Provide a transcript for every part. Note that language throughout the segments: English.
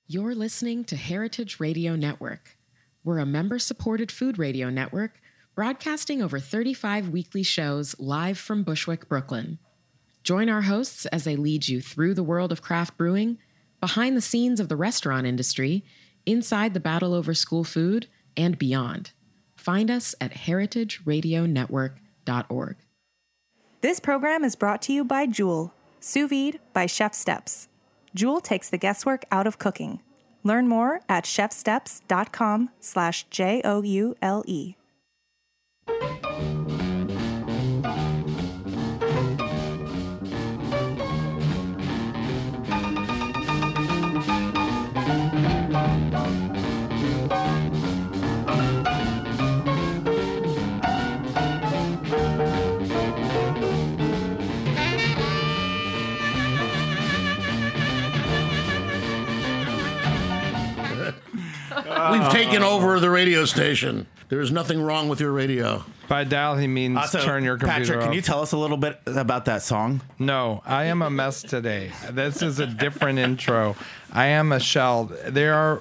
You're listening to Heritage Radio Network. We're a member-supported food radio network broadcasting over 35 weekly shows live from Bushwick, Brooklyn. Join our hosts as they lead you through the world of craft brewing, behind the scenes of the restaurant industry, inside the battle over school food, and beyond. Find us at heritageradionetwork.org. This program is brought to you by Joule, sous vide by Chef Steps. Joule takes the guesswork out of cooking. Learn more at chefsteps.com/JOULE. We've taken over the radio station. There is nothing wrong with your radio. By dial, he means turn your computer Patrick, off. can you tell us a little bit about that song? No, I am a mess today. This is a different intro. I am a shell. There are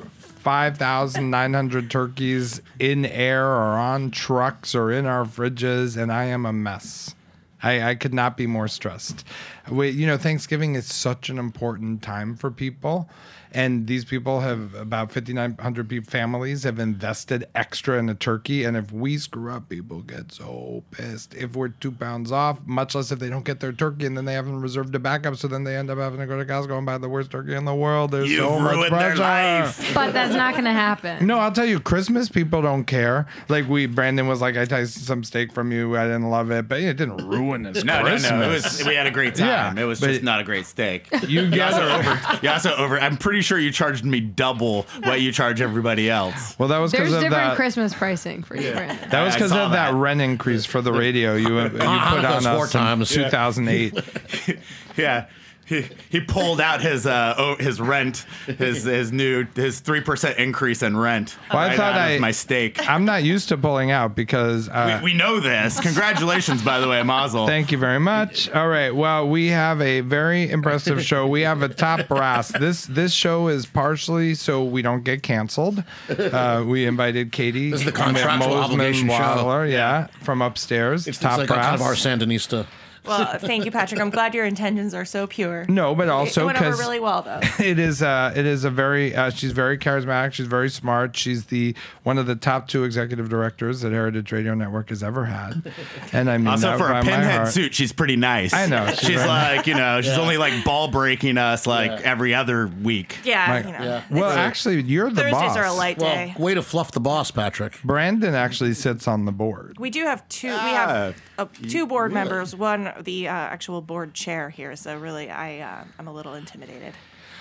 5,900 turkeys in air or on trucks or in our fridges, and I am a mess. I could not be more stressed. Thanksgiving is such an important time for people. And these people have about 5,900 families have invested extra in a turkey. And if we screw up, people get so pissed. If we're 2 pounds off, much less if they don't get their turkey and then they haven't reserved a backup. So then they end up having to go to Costco and buy the worst turkey in the world. There's so much pressure. Their life. But that's not going to happen. No, I'll tell you, Christmas people don't care. Like Brandon was like, I tasted some steak from you. I didn't love it, but it didn't ruin his Christmas. We had a great time. Yeah, it was just not a great steak. You guys are I'm pretty sure you charged me double what you charge everybody else. Well, that was because There's of different that. Christmas pricing for you, Brandon. That was because of that rent increase for the radio you put on us four times. in 2008. Yeah. He pulled out his rent, his 3% increase in rent. Well, I thought out of my steak. I'm not used to pulling out because We know this. Congratulations, by the way, Mazel. Thank you very much. All right. Well, we have a very impressive show. We have a top brass. This show is partially so we don't get canceled. We invited Katie. This is the contractual Mosman obligation show. Wadler, from upstairs. It's top like brass. a kind of our Sandinista. Well, thank you, Patrick. I'm glad your intentions are so pure. No, but also It went over because really well, though. it is a very she's very charismatic. She's very smart. She's one of the top 2 executive directors that Heritage Radio Network has ever had. And I mean, Also, that for by a my pinhead heart. suit, she's pretty nice. I know. She's like, she's only like ball breaking us every other week. Yeah, Well, actually, you're the Thursdays boss. are a light day. Well, way to fluff the boss, Patrick. Brandon actually sits on the board. We do have two. We have 2 board members. One, the actual board chair here. So really, I'm a little intimidated.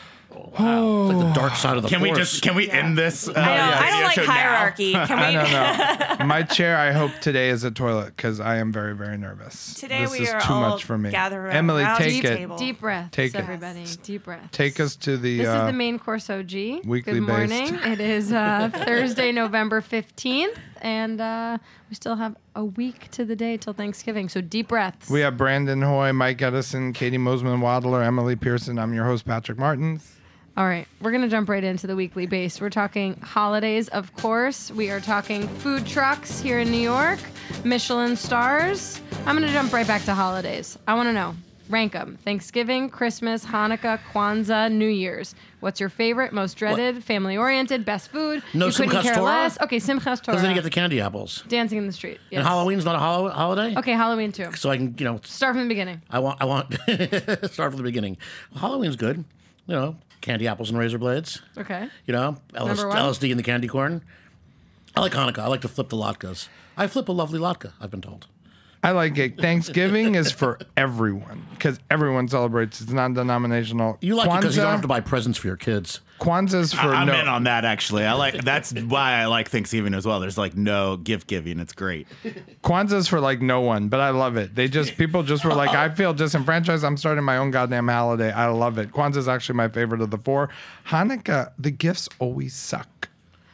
Wow. It's like the dark side of the force. Can we end this? I don't like hierarchy. Can we? I don't know. My chair, I hope today is a toilet because I am very, very nervous. Today this we is are too all much for me. gathered around Emily, around take the it. table. Deep breaths, Take it. everybody. Deep breaths. Take us to the. This is the main course OG. Weekly Good morning. based. It is Thursday, November 15th, and we still have a week to the day till Thanksgiving. So deep breaths. We have Brandon Hoy, Mike Edison, Katie Mosman Wadler, Emily Pearson. I'm your host, Patrick Martins. All right, we're going to jump right into the weekly base. We're talking holidays, of course. We are talking food trucks here in New York, Michelin stars. I'm going to jump right back to holidays. I want to know, rank them. Thanksgiving, Christmas, Hanukkah, Kwanzaa, New Year's. What's your favorite, most dreaded, family-oriented, best food? No you couldn't Simchas care Torah? less. Okay, Simchas Torah. Because then you get the candy apples. Dancing in the street. Yes. And Halloween's not a holiday? Okay, Halloween too. So I can, Start from the beginning. I want start from the beginning. Halloween's good. Candy apples and razor blades. Okay. Number one. LSD in the candy corn. I like Hanukkah. I like to flip the latkes. I flip a lovely latke, I've been told. I like it. Thanksgiving is for everyone because everyone celebrates. It's non-denominational. You like it because you don't have to Kwanzaa- buy presents for your kids. Kwanzaa's for I'm no. in on that, actually. That's why I like Thanksgiving as well. There's no gift giving. It's great. Kwanzaa's for no one, but I love it. People just were like, I feel disenfranchised. I'm starting my own goddamn holiday. I love it. Kwanzaa's actually my favorite of the 4. Hanukkah, the gifts always suck.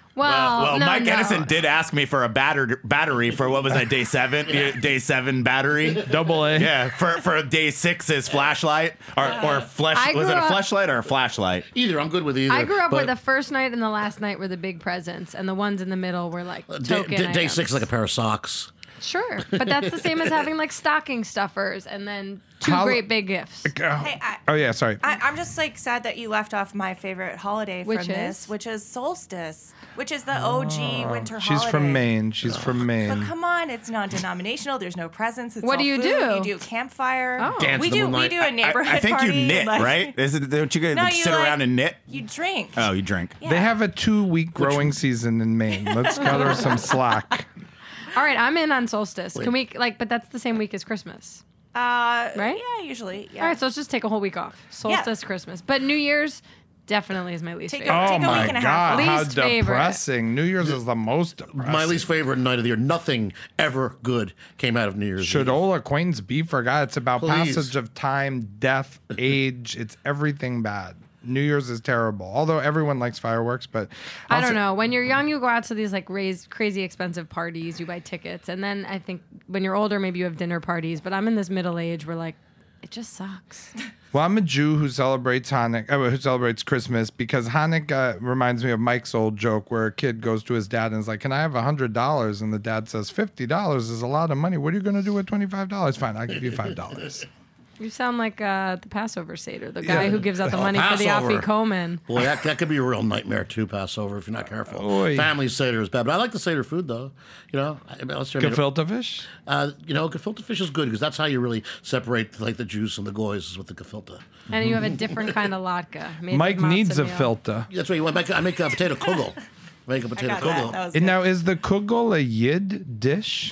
Well, no, Mike no. Edison did ask me for a battery for what was that, day 7? Day 7 battery. Double A. Yeah, for day 6's flashlight or flesh. I Was it grew a up- flashlight or a flashlight? Either. I'm good with either. I grew up where but the first night and the last night were the big presents, and the ones in the middle were like day, token day items. 6 is like a pair of socks. Sure, but that's the same as having like stocking stuffers and then two How- great big gifts. Oh yeah, sorry. I'm just like sad that you left off my favorite holiday Which from this, is? which is solstice, which is the OG winter She's holiday. from Maine. She's from But Maine. come on, it's non-denominational. There's no presents. It's What all do you food. do? You do a campfire. Oh. Dance we in the do. We moonlight. do a neighborhood I think party. you knit, like- right? Don't you No, like, you sit like- around and knit? You drink. Oh, you drink. Yeah. They have a 2-week growing season in Maine. Let's cut her some slack. All right, I'm in on solstice. Can we but that's the same week as Christmas. Right? Yeah, usually. Yeah. All right, so let's just take a whole week off. Solstice, Christmas. But New Year's definitely is my least Take a- favorite. Oh Take a my week and a half God, off. how Least favorite. depressing. New Year's is the most depressing. My least favorite night of the year. Nothing ever good came out of New Year's Should Eve. old acquaintance be forgot? It's about Please. passage of time, death, age. It's everything bad. New Year's is terrible. Although everyone likes fireworks, but I don't know. When you're young, you go out to these like crazy expensive parties. You buy tickets, and then I think when you're older, maybe you have dinner parties. But I'm in this middle age where like it just sucks. Well, I'm a Jew who celebrates who celebrates Christmas because Hanukkah reminds me of Mike's old joke where a kid goes to his dad and is like, "Can I have $100?" And the dad says, $50 is a lot of money. What are you going to do with $25? Fine, I'll give you $5. You sound like the Passover Seder, the guy who gives out the Oh, money for the Passover. Afikomen. Boy, that could be a real nightmare too. Passover, if you're not careful. Oy. Family Seder is bad, but I like the Seder food though. You know, Gefilte fish? Gefilte fish is good because that's how you really separate like the Jews and the goys is with the gefilte. And you have a different kind of latke. Made Mike with needs a matzo meal. filter. That's right. I make a potato kugel. Make a potato Got that. kugel. That was And good. now, is the kugel a Yid dish?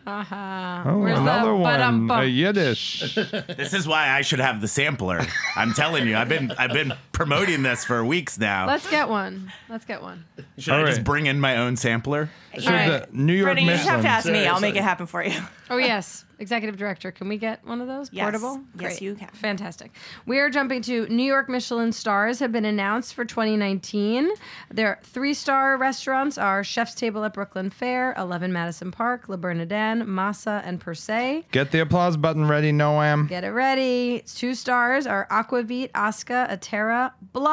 Oh, Where's the another one. ba-dum-bum? A Yiddish. This is why I should have the sampler. I'm telling you, I've been promoting this for weeks now. Let's get one. Let's get one. Should All I right. just bring in my own sampler? So All right. the New York Brittany, you just have to Michelin. ask me. I'll make it happen for you. Oh, yes. Executive Director. Can we get one of those? Yes. Portable? Yes, Great. you can. Fantastic. We are jumping to New York Michelin stars have been announced for 2019. Their 3-star restaurants are Chef's Table at Brooklyn Fair, 11 Madison Park, Le Bernardin, Massa, and Per Se. Get the applause button ready, Noam. Get it ready. 2 stars are Aquavit, Oscar, Atera,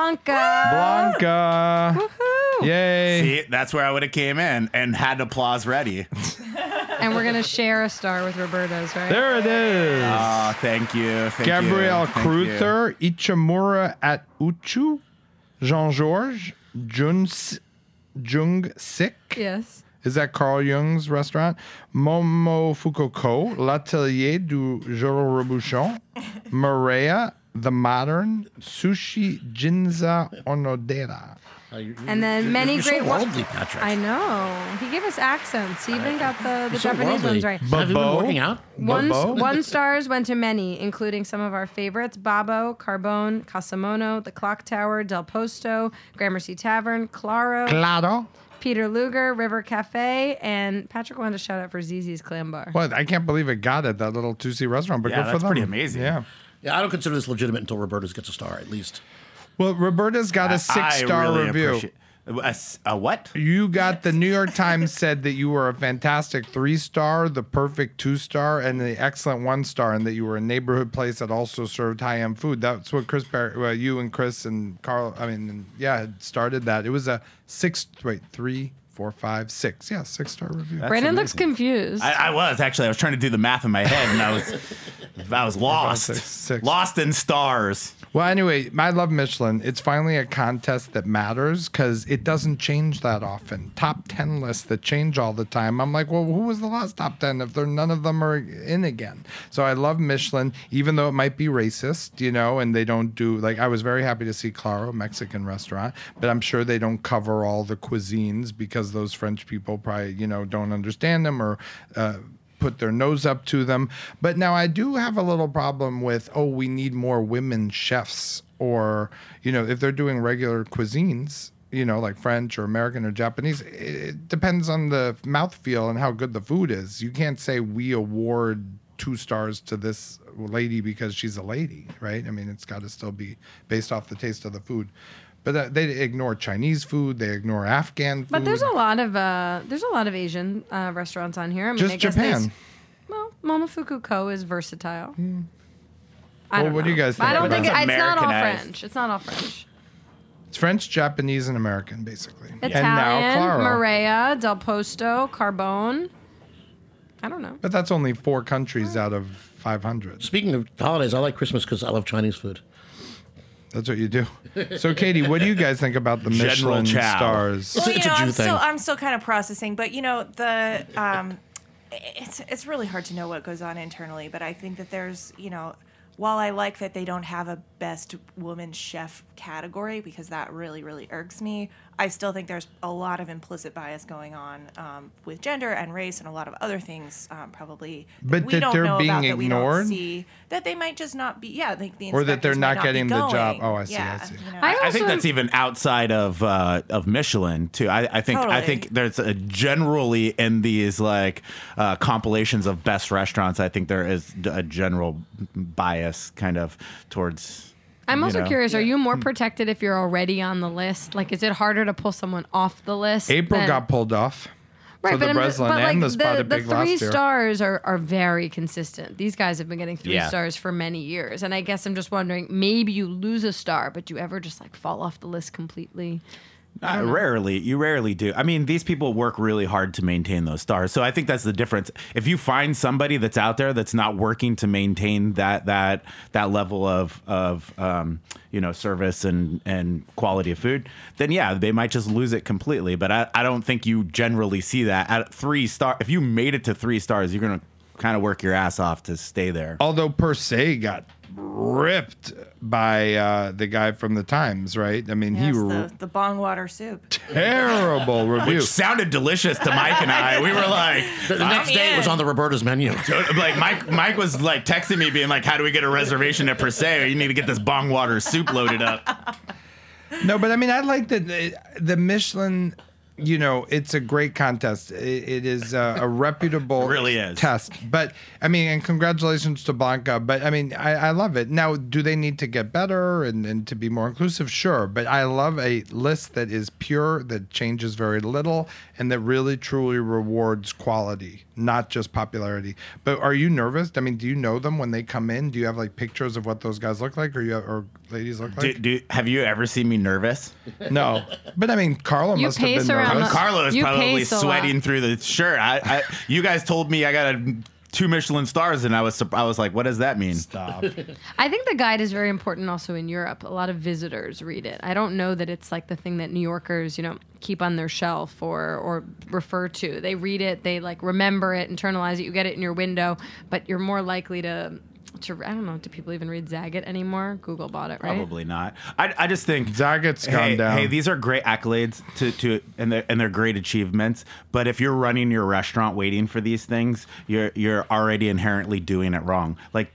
Blanca. Blanca. Woohoo. Yay. See, that's where I would have came in and had applause ready. And we're going to share a star with Roberto's, right? There it is. Oh, thank you. Thank Gabrielle you. Thank you. Cruther, Ichimura at Uchu, Jean-Georges, Jung Sik. Yes. Is that Carl Jung's restaurant? Momo Fukoko, L'Atelier du Joro Robuchon, Maria, The Modern, Sushi Ginza Onodera. And then many you're great so worldly, Patrick. I know. He gave us accents. He even got the You're so Japanese worldly. ones right. Have you been Babo? working out? Babo? 1 stars went to many, including some of our favorites: Babbo, Carbone, Casamono, The Clock Tower, Del Posto, Gramercy Tavern, Claro, Claro. Peter Luger, River Cafe, and Patrick wanted to shout out for Zizi's Clam Bar. What? I can't believe it got it, that little 2C restaurant, but Yeah, good for that's them. pretty amazing. Yeah. Yeah, I don't consider this legitimate until Roberta's gets a star at least. Well, Roberta's got a 6-star I really review. appreciate- A what? You got the New York Times said that you were a fantastic 3-star, the perfect 2-star, and the excellent 1-star, and that you were a neighborhood place that also served high-end food. That's what you and Chris and Carl, had started that. It was a 6. 6 star review. Brandon looks confused. I was actually. I was trying to do the math in my head, and I was lost. Six. Lost in stars. Well, anyway, I love Michelin. It's finally a contest that matters because it doesn't change that often. Top 10 lists that change all the time. I'm like, well, who was the last top 10 if none of them are in again? So I love Michelin, even though it might be racist, and they don't do, like, I was very happy to see Claro, a Mexican restaurant, but I'm sure they don't cover all the cuisines because those French people probably, don't understand them or put their nose up to them. But now I do have a little problem with, we need more women chefs, or, if they're doing regular cuisines, like French or American or Japanese, it depends on the mouthfeel and how good the food is. You can't say we award 2 stars to this lady because she's a lady, right? I mean, it's got to still be based off the taste of the food. But they ignore Chinese food. They ignore Afghan food. But there's a lot of Asian restaurants on here. I mean, Just I guess Japan. Well, Momofuku Co is versatile. Well, what do you guys think? I don't think That's it's not all Americanized. French. It's not all French. It's French, Japanese, and American, basically. Italian, And now Claro. Marea, Del Posto, Carbone. I don't know. But that's only 4 countries out of 500. Speaking of holidays, I like Christmas because I love Chinese food. That's what you do. So, Katie, what do you guys think about the General Michelin Chow. stars? Well, It's a Jew thing. I'm still kind of processing, but it's really hard to know what goes on internally. But I think that there's, while I like that they don't have a best woman chef category because that really, really irks me, I still think there's a lot of implicit bias going on with gender and race and a lot of other things probably But we that don't they're know being about that we don't ignored? see, that they might just not be, like the Or that they're inspectors might not getting be the job. going. Oh, I see, Yeah, I see. I think also- that's even outside of Michelin too. I think Totally. there's a generally in these like compilations of best restaurants. I think there is a general bias kind of towards. I'm also know. curious, are you more protected if you're already on the list? Like, is it harder to pull someone off the list? April than- got pulled off for the I'm just- Breslin and the Spotted the Pig 3 last year. stars are very consistent. These guys have been getting 3 Yeah. stars for many years. And I guess I'm just wondering, maybe you lose a star, but do you ever just like fall off the list completely? Rarely. You rarely do. I mean, these people work really hard to maintain those stars. So I think that's the difference. If you find somebody that's out there that's not working to maintain that level of service and quality of food, then yeah, they might just lose it completely. But I don't think you generally see that at 3 star. If you made it to 3 stars, you're gonna kind of work your ass off to stay there. Although Per Se got ripped by the guy from the Times, right? I mean, Yes, he the bong water soup. terrible review. Which sounded delicious to Mike and I. We were like, The next day it was on the Roberta's menu. like Mike was like texting me, being like, "How do we get a reservation at Per Se? You need to get this bong water soup loaded up." No, but I mean, I like that the Michelin. It's a great contest. It is a reputable It really is. test. But, I mean, and congratulations to Blanca. But, I mean, I love it. Now, do they need to get better and to be more inclusive? Sure. But I love a list that is pure, that changes very little, and that really, truly rewards quality, not just popularity. But are you nervous? I mean, do you know them when they come in? Do you have, like, pictures of what those guys look like or ladies look like? Have you ever seen me nervous? No. But, I mean, Carla You must have pace been around nervous. the- Carlo is You probably pace a lot. sweating through the shirt. You guys told me I got 2 Michelin stars, and I was like, what does that mean? Stop. I think the guide is very important also in Europe. A lot of visitors read it. I don't know that it's like the thing that New Yorkers, keep on their shelf or refer to. They read it, they like remember it, internalize it, you get it in your window, but you're more likely to I don't know, do people even read Zagat anymore? Google bought it, right? Probably not. I just think Zagat's gone down. Hey, these are great accolades and they're great achievements. But if you're running your restaurant waiting for these things, you're already inherently doing it wrong. Like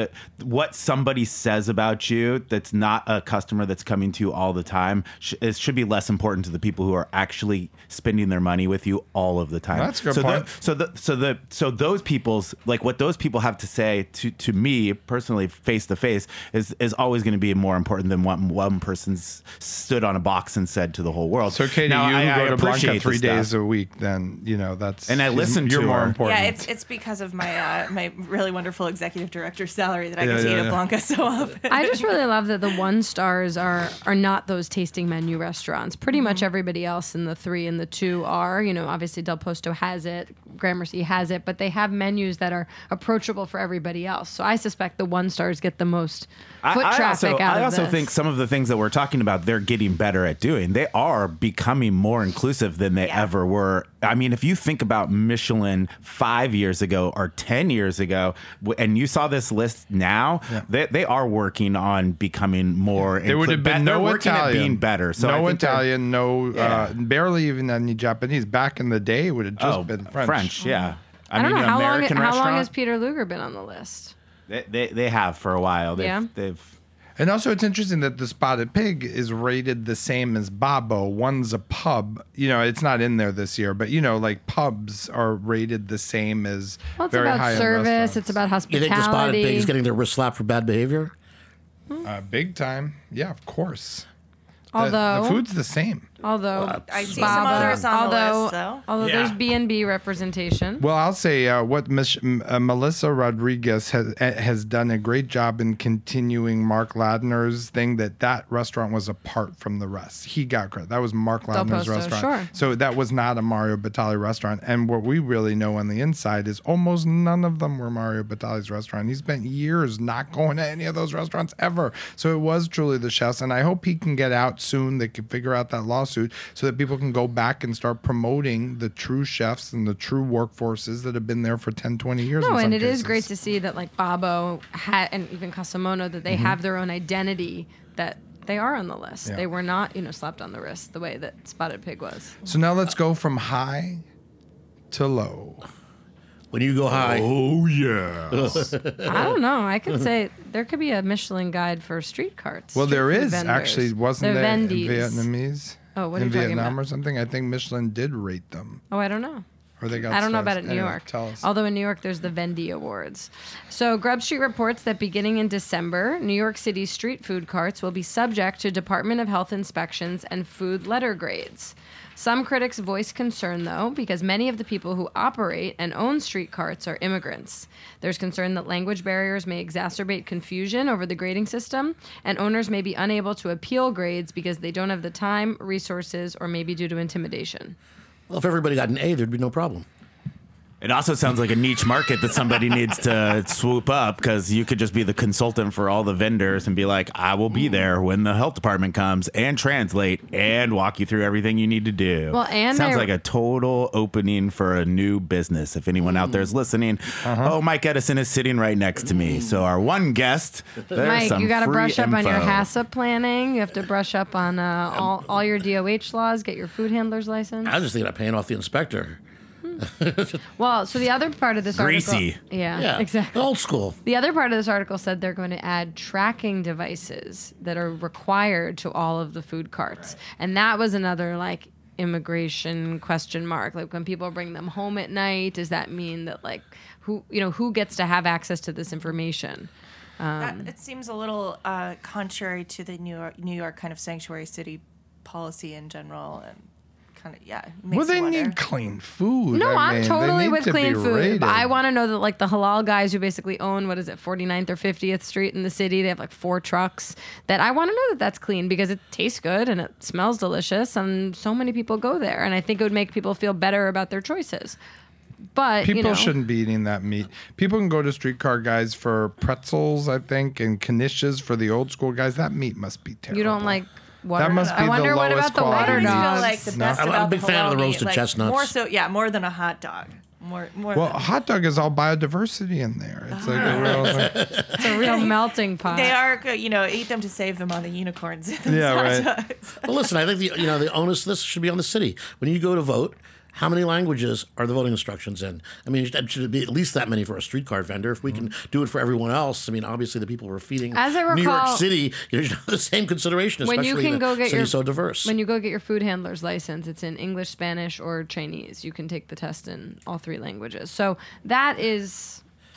what somebody says about you that's not a customer that's coming to you all the time should be less important to the people who are actually spending their money with you all of the time. That's a good point. So those people's, like, what those people have to say to me personally, face to face, is always going to be more important than what one person stood on a box and said to the whole world. So, Katie, Now, you I go to Blanca appreciate 3 the stuff. days a week, then, that's... And I listen You're to more her. important. Yeah, it's because of my my really wonderful executive director salary that I Yeah, get to yeah, eat yeah. at Blanca so often. I just really love that the 1 stars are not those tasting menu restaurants. Pretty much everybody else in the 3 and the 2 are. Obviously Del Posto has it, Gramercy has it, but they have menus that are approachable for everybody else. So I suspect the 1 stars get the most foot traffic out of I also this. think some of the things that we're talking about, they're getting better at doing. They are becoming more inclusive than they ever were. I mean, if you think about Michelin 5 years ago or 10 years ago, and you saw this list now, they are working on becoming more. There would have been they're no working Italian. at being better. So I no think they're- Italian, barely even any Japanese. Back in the day, it would have just been French. yeah. I don't mean, know how long American how long restaurant, has Peter Luger been on the list? They have for a while. They've And also, it's interesting that the Spotted Pig is rated the same as Babbo. One's a pub. It's not in there this year, but like pubs are rated the same as Well, it's very about high-end service. restaurants. It's about You hospitality. think the Spotted Pig is getting their wrist slapped for bad behavior? Big time. Yeah, of course. Although the food's the same. Although I see some others on the list, though. Although Yeah. there's B&B representation. Well, I'll say what Melissa Rodriguez has done a great job in continuing Mark Ladner's thing, that restaurant was apart from the rest. He got credit. That was Mark Del Ladner's Posto, restaurant. sure. So that was not a Mario Batali restaurant. And what we really know on the inside is almost none of them were Mario Batali's restaurant. He spent years not going to any of those restaurants ever. So it was truly the chefs. And I hope he can get out soon. They can figure out that lawsuit so that people can go back and start promoting the true chefs and the true workforces that have been there for 10, 20 years. No, in and some it cases. is great to see that like Babbo and even Casamono, that they have their own identity, that they are on the list. Yeah. They were not, slapped on the wrist the way that Spotted Pig was. So now let's go from high to low. When you go high, Oh, yeah. I don't know. I could say there could be a Michelin guide for street carts. Well, street there food is vendors. actually, wasn't They're there vendies. Vietnamese Oh, what are in you talking Vietnam about? or something? I think Michelin did rate them. Oh, I don't know. Or they got I don't know stars. about it in New Anyway, York. Tell us. Although in New York, there's the Vendy Awards. So Grub Street reports that beginning in December, New York City street food carts will be subject to Department of Health inspections and food letter grades. Some critics voice concern, though, because many of the people who operate and own street carts are immigrants. There's concern that language barriers may exacerbate confusion over the grading system, and owners may be unable to appeal grades because they don't have the time, resources, or maybe due to intimidation. well, if everybody got an A, there'd be no problem. It also sounds like a niche market that somebody needs to swoop up, because you could just be the consultant for all the vendors and be like, I will be there when the health department comes and translate and walk you through everything you need to do. Well, and sounds I- like a total opening for a new business. If anyone out there is listening, oh, Mike Edison is sitting right next to me. So our one guest, there's Mike, some you got to free brush up on your info. HACCP planning. You have to brush up on all your DOH laws, get your food handler's license. I was just thinking of paying off the inspector. Well, so the other part of this Greasy. article... Yeah, Yeah, exactly. Old school. The other part of this article said they're going to add tracking devices that are required to all of the food carts. And that was another, like, immigration question mark. Like, when people bring them home at night, does that mean that, like, who gets to have access to this information? It seems a little contrary to the New York kind of sanctuary city policy in general, and kind of it makes Well, they you wonder. need clean food. No, I I'm mean, they totally need with to clean be food. rated. But I want to know that, like, the halal guys who basically own, 49th or 50th Street in the city, they have like 4 trucks, that I want to know that that's clean, because it tastes good and it smells delicious, and so many people go there. And I think it would make people feel better about their choices. But People shouldn't be eating that meat. People can go to Streetcar Guys for pretzels, I think, and knishes for the old school guys. That meat must be terrible. You don't like water. That must be I wonder the what lowest about the quality water meat. I dogs. feel like the No. best I'm a about big the fan of the halal meat, roasted like, chestnuts. More so, more than a hot dog. More. Well, a hot dog is all biodiversity in there. It's like a real. It's a real melting pot. They are, eat them to save them on the unicorns. Yeah, right. Well, listen, I think the onus of this should be on the city. When you go to vote, how many languages are the voting instructions in? I mean, it should be at least that many for a streetcar vendor. If we can do it for everyone else, I mean, obviously the people we're feeding As I New York recall- City, should have the same consideration, When especially you can in go a get city your so diverse. When you go get your food handler's license, it's in English, Spanish, or Chinese. You can take the test in all 3 languages. So that is,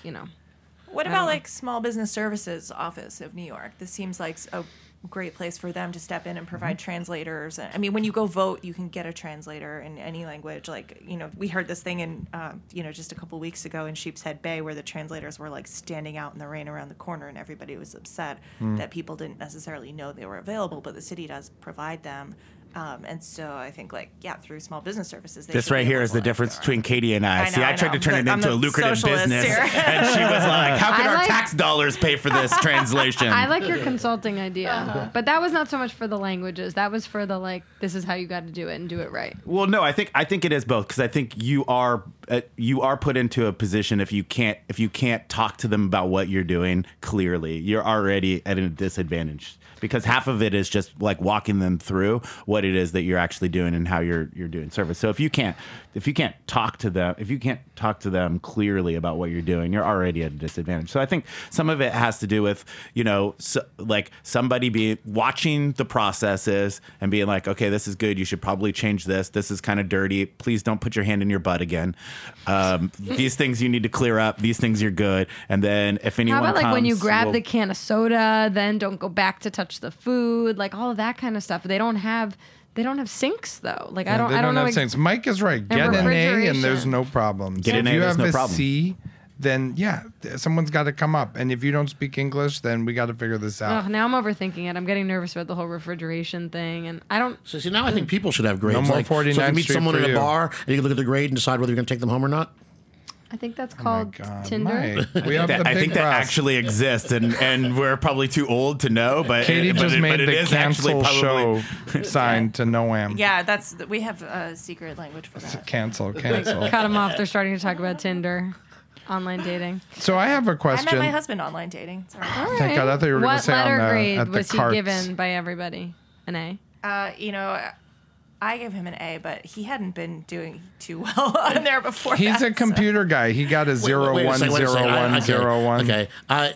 What about like Small Business Services Office of New York? This seems like a great place for them to step in and provide translators. I mean, when you go vote, you can get a translator in any language. Like, we heard this thing in, just a couple weeks ago in Sheepshead Bay, where the translators were like standing out in the rain around the corner, and everybody was upset that people didn't necessarily know they were available, but the city does provide them. And so I think, through Small Business Services, they This should right be here able is to, the like, difference go between around. Katie and I. See, I tried to turn it I'm into a the lucrative socialist business, here. and she was like, "How can I our like- tax dollars pay for this translation?" I like your consulting idea, but that was not so much for the languages. That was for the this is how you got to do it and do it right. Well, no, I think it is both, because I think you are put into a position if you can't talk to them about what you're doing clearly, you're already at a disadvantage, because half of it is just like walking them through what it is that you're actually doing and how you're doing service. So if you can't talk to them clearly about what you're doing, you're already at a disadvantage. So I think Some of it has to do with, like somebody be watching the processes and being like, okay, this is good. You should probably change this. This is kind of dirty. Please don't put your hand in your butt again. These things you need to clear up. These things you're good. And then if anyone How about like when you comes, grab we'll- the can of soda, then don't go back to touch the food, like all of that kind of stuff. They don't have sinks though. Like I don't know. have sinks. Mike is right. Get an A and refrigeration. there's no problems. Get an if A, you there's have no a problem. C, then yeah, someone's got to come up. And if you don't speak English, then we got to figure this out. Ugh, now I'm overthinking it. I'm getting nervous about the whole refrigeration thing, and I don't. So see, now I think people should have grades. No more like, so if 49th you meet Street someone for in a you. bar and you can look at the grade and decide whether you're going to take them home or not. I think that's Oh my called God, Tinder. Mike, we have the I think big that brass. actually exists, and we're probably too old to know. But Katie but just it, made but it the is actually cancel probably show sign to Noam. Yeah, we have a secret language for that. Cancel. Cut them off. They're starting to talk about Tinder, online dating. So I have a I question. met my husband online dating. It's all right. All Thank God, I thought you were gonna What say on letter the- grade at the was he carts. given by everybody? An A. I gave him an A, but he hadn't been doing too well on there before. He's that, a computer guy. He got a Wait a 010101. second. Okay,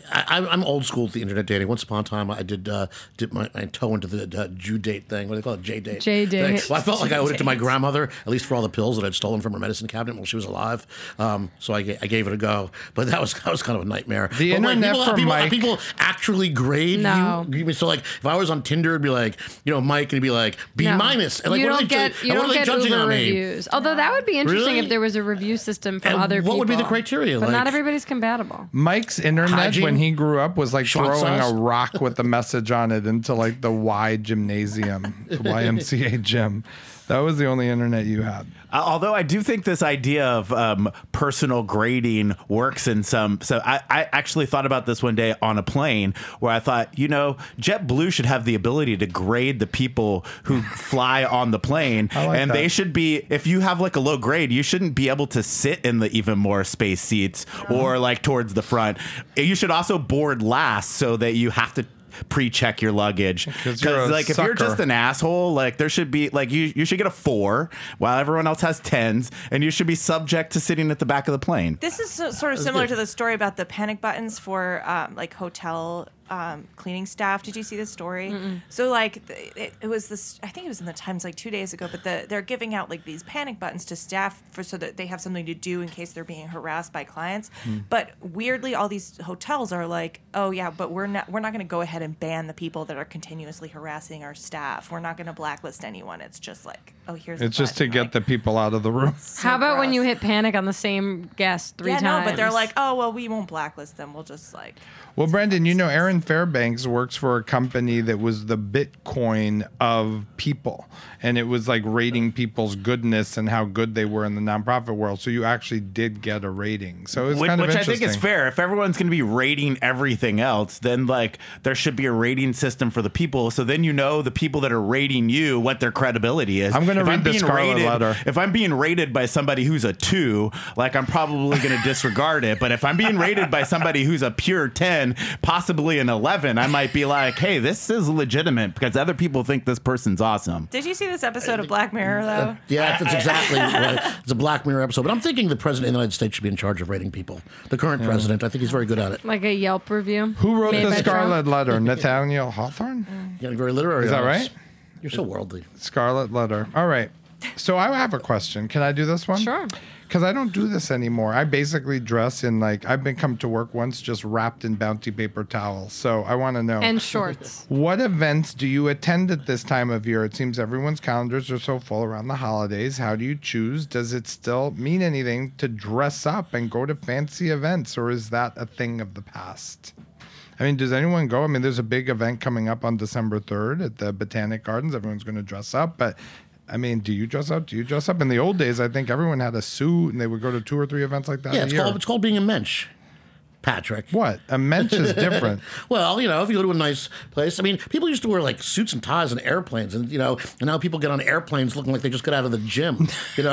I'm old school with the internet dating. Once upon a time, I did my toe into the Jew date thing. What do they call it? J date. J date. Well, I felt like I owed it to my grandmother, at least for all the pills that I'd stolen from her medicine cabinet while she was alive. So I gave it a go. But that was kind of a nightmare. The But, like, internet for Mike- people actually grade No. you. So like, if I was on Tinder, it'd be like, Mike, and it'd be like B No. minus. And like, you what are don't they get ju- you and what don't are they get judging Uber on me? reviews. Although that would be interesting Really? if there was a review system from And other people. what would be the criteria? But Like- not everybody's compatible. Mike's internet Hygiene? when he grew up was like Schwank throwing sauce? a rock with a message on it into like the Y gymnasium, the YMCA gym. That was the only internet you had. Although I do think this idea of personal grading works in some. So I actually thought about this one day on a plane where I thought, JetBlue should have the ability to grade the people who fly on the plane. I like and that. they should be, if you have like a low grade, you shouldn't be able to sit in the even more space seats or like towards the front. You should also board last so that you have to pre-check your luggage, 'Cause you're a like if you're sucker. just an asshole, like there should be like you should get a 4 while everyone else has 10s, and you should be subject to sitting at the back of the plane. This is sort of similar to the story about the panic buttons for like hotel cleaning staff. Did you see this story? So like it was this. I think it was in the Times like 2 days ago. But they're giving out like these panic buttons to staff so that they have something to do in case they're being harassed by clients. But weirdly, all these hotels are like, oh yeah, but we're not going to go ahead and ban the people that are continuously harassing our staff. We're not going to blacklist anyone. It's just like, oh, here's. It's the just to button, get like, the people out of the room. so How about when gross. you hit panic on the same guest 3 times? No, but they're like, oh well, we won't blacklist them. We'll just like. Well, Brendan, Aaron Fairbanks works for a company that was the Bitcoin of people. And it was like rating people's goodness and how good they were in the nonprofit world. So you actually did get a rating. So it's kind of Which I interesting. think is fair. If everyone's going to be rating everything else, then like there should be a rating system for the people. So then the people that are rating you, what their credibility is. I'm gonna If read the being Scarlet rated, Letter. If I'm being rated by somebody who's a 2, like I'm probably going to disregard it. But if I'm being rated by somebody who's a pure 10, possibly an 11, I might be like, hey, this is legitimate because other people think this person's awesome. Did you see this episode of Black Mirror though? Yeah, that's exactly right. It's a Black Mirror episode. But I'm thinking the president of the United States should be in charge of rating people. The current president, I think he's very good at it. like a Yelp review. Who wrote made the by Scarlet Trump? Letter? Nathaniel Hawthorne? You're very literary. Is that Alex. right? You're so worldly. Scarlet Letter. All right. So I have a question. Can I do this one? Sure. Because I don't do this anymore. I basically dress in I've been come to work once just wrapped in bounty paper towels. So I want to know. And shorts. What events do you attend at this time of year? It seems everyone's calendars are so full around the holidays. How do you choose? Does it still mean anything to dress up and go to fancy events, or is that a thing of the past? I mean, does anyone go? I mean, there's a big event coming up on December 3rd at the Botanic Gardens. Everyone's going to dress up, but I mean, do you dress up? Do you dress up? In the old days, I think everyone had a suit and they would go to 2 or 3 events like that Yeah, a year. it's called being a mensch, Patrick. What? A mensch is different. Well, if you go to a nice place, I mean, people used to wear like suits and ties on airplanes, and and now people get on airplanes looking like they just got out of the gym.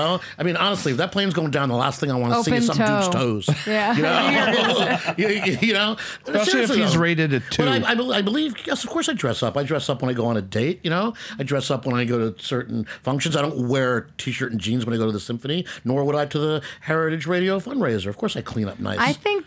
I mean, honestly, if that plane's going down, the last thing I want to see is some Open dude's toe. toes. Yeah. Especially if Seriously, he's though. rated a 2. But I believe, yes, of course I dress up. I dress up when I go on a date, I dress up when I go to certain functions. I don't wear a T-shirt and jeans when I go to the symphony, nor would I to the Heritage Radio fundraiser. Of course I clean up nice. I think these days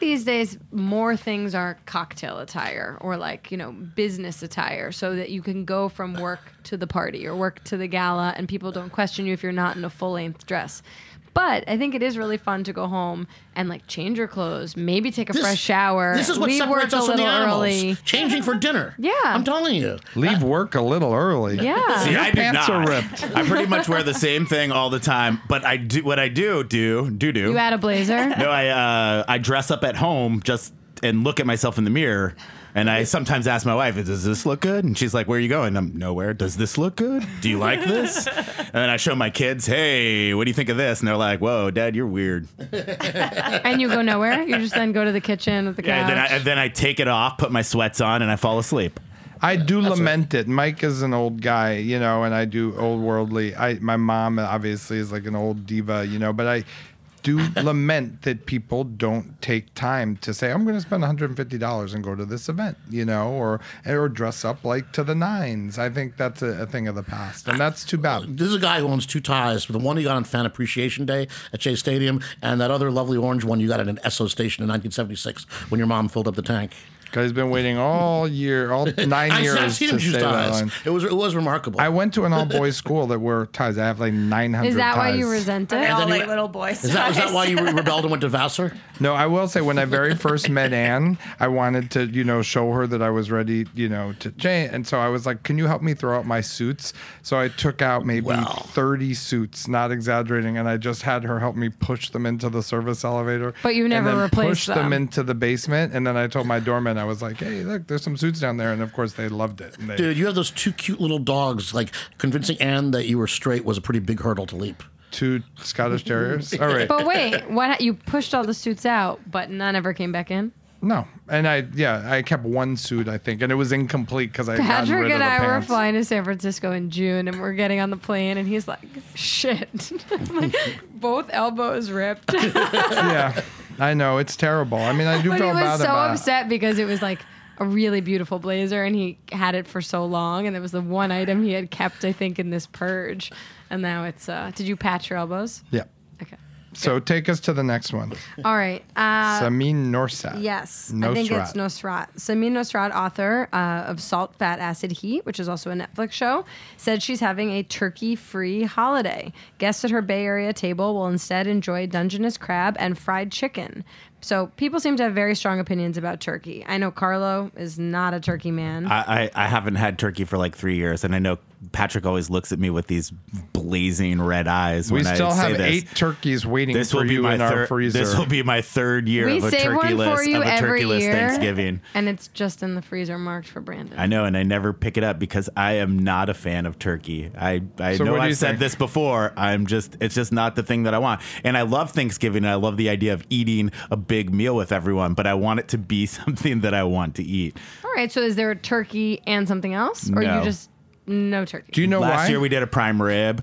nowadays more things are cocktail attire or like, business attire so that you can go from work to the party or work to the gala and people don't question you if you're not in a full-length dress. But I think it is really fun to go home and like change your clothes, maybe take a fresh shower. This is what leave work separates us a from the little animals. early. Changing for dinner. Yeah. I'm telling you. Leave work a little early. Yeah. See, Your I do pants not. are ripped. I pretty much wear the same thing all the time, but I do what I do. You add a blazer? No, I dress up at home and look at myself in the mirror. And I sometimes ask my wife, does this look good? And she's like, where are you going? I'm nowhere. Does this look good? Do you like this? And then I show my kids, hey, what do you think of this? And they're like, whoa, Dad, you're weird. And you go nowhere? You just then go to the kitchen with the couch? Yeah, and then I take it off, put my sweats on, and I fall asleep. I do lament it. Mike is an old guy, and I do old worldly. My mom obviously is like an old diva, but I do lament that people don't take time to say, I'm going to spend $150 and go to this event, or dress up like to the nines. I think that's a thing of the past, and that's too bad. This is a guy who owns two ties. The one he got on Fan Appreciation Day at Shea Stadium, and that other lovely orange one you got at an Esso station in 1976 when your mom filled up the tank. Guy's been waiting all year, all 9 years I've seen to him choose say that ties. line. It was remarkable. I went to an all-boys school that wore ties. I have like 900 Is that ties. why you resent They're it? all then you- like little boys. Is that why you rebelled and went to Vassar? No, I will say when I very first met Anne, I wanted to, show her that I was ready, to change. And so I was like, can you help me throw out my suits? So I took out maybe 30 suits, not exaggerating, and I just had her help me push them into the service elevator. But you never and then replaced pushed them them. into the basement. And then I told my doorman, I was like, hey, look, there's some suits down there. And of course they loved it. And they, Dude, you have those two cute little dogs. Like, convincing Anne that you were straight was a pretty big hurdle to leap. 2 Scottish Terriers. All right. But wait, what? You pushed all the suits out, but none ever came back in? No. And I kept one suit, I think, and it was incomplete because I got rid Patrick of the and I were pants. flying to San Francisco in June, and we're getting on the plane, and he's like, shit. Like, both elbows ripped. Yeah, I know. It's terrible. I mean, I do But feel he was bad so about it. upset because it was like a really beautiful blazer, and he had it for so long, and it was the one item he had kept, I think, in this purge. And now it's, did you patch your elbows? Yeah. Okay. So take us to the next one. All right. Samin Nosrat. Yes, I think it's Nosrat. Samin Nosrat, author of Salt, Fat, Acid, Heat, which is also a Netflix show, said she's having a turkey-free holiday. Guests at her Bay Area table will instead enjoy Dungeness crab and fried chicken. So people seem to have very strong opinions about turkey. I know Carlo is not a turkey man. I haven't had turkey for like 3 years, and I know Patrick always looks at me with these blazing red eyes We when I still say have this. 8 turkeys waiting This for will be you my in our third. freezer. This will be my third year We of a save turkey one list for you of a every turkey list year, Thanksgiving. and it's just in the freezer marked for Brandon. I know, and I never pick it up because I am not a fan of turkey. I So know what do you I've said think? this before. It's just not the thing that I want. And I love Thanksgiving. And I love the idea of eating a big meal with everyone, but I want it to be something that I want to eat. All right, so is there a turkey and something else? Or No. you just, no turkey? Do you know Last why? year we did a prime rib,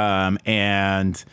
and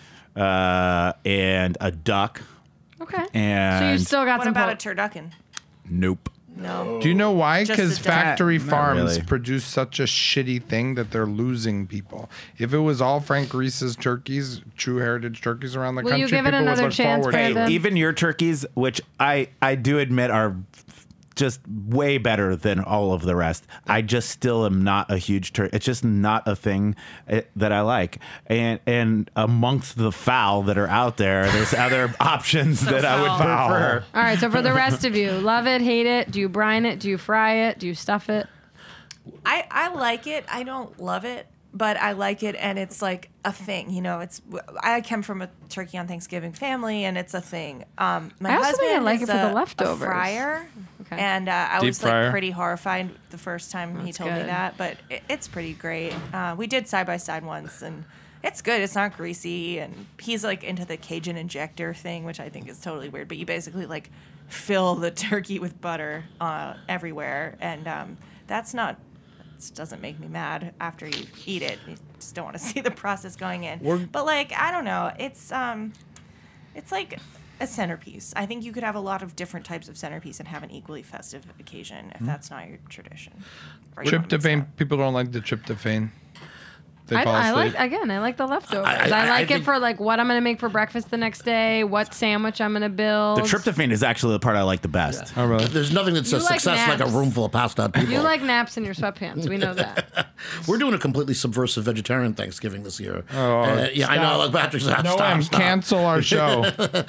a duck. Okay. And so you still got What some about a turducken? nope. No. Do you know why? Just Because a duck. factory Not farms really. produce such a shitty thing that they're losing people. If it was all Frank Reese's turkeys, true heritage turkeys around the Will country, you give it people would another look chance, forward to Brandon? it. Even your turkeys, which I do admit are just way better than all of the rest. I just still am not a huge turkey. It's just not a thing that I like. And amongst the fowl that are out there, there's other options that I would foul. prefer. All right, so for the rest of you, love it, hate it? Do you brine it? Do you fry it? Do you stuff it? I like it. I don't love it, but I like it, and it's like a thing. I come from a turkey on Thanksgiving family, and it's a thing. My I also husband think I like is it for the a leftovers. fryer, Okay. and I Deep was fryer. like pretty horrified the first time he That's told me good. that, but it's pretty great. We did side by side once, and it's good. It's not greasy, and he's like into the Cajun injector thing, which I think is totally weird. But you basically like fill the turkey with butter everywhere, and that's not. It doesn't make me mad after you eat it. You just don't want to see the process going in. But like, I don't know. It's like a centerpiece. I think you could have a lot of different types of centerpiece and have an equally festive occasion if that's not your tradition. Or you wanna mix it Tryptophan, up. people don't like the tryptophan. they fall asleep. I like the leftovers. I like it think- for like what I'm going to make for breakfast the next day, what sandwich I'm going to build. The tryptophan is actually the part I like the best. Oh, really? There's nothing that's a You like success like a naps. room full of passed out people. You like naps in your sweatpants. We know that. We're doing a completely subversive vegetarian Thanksgiving this year. Oh, yeah, I know. Like Patrick's No, stop. cancel our show.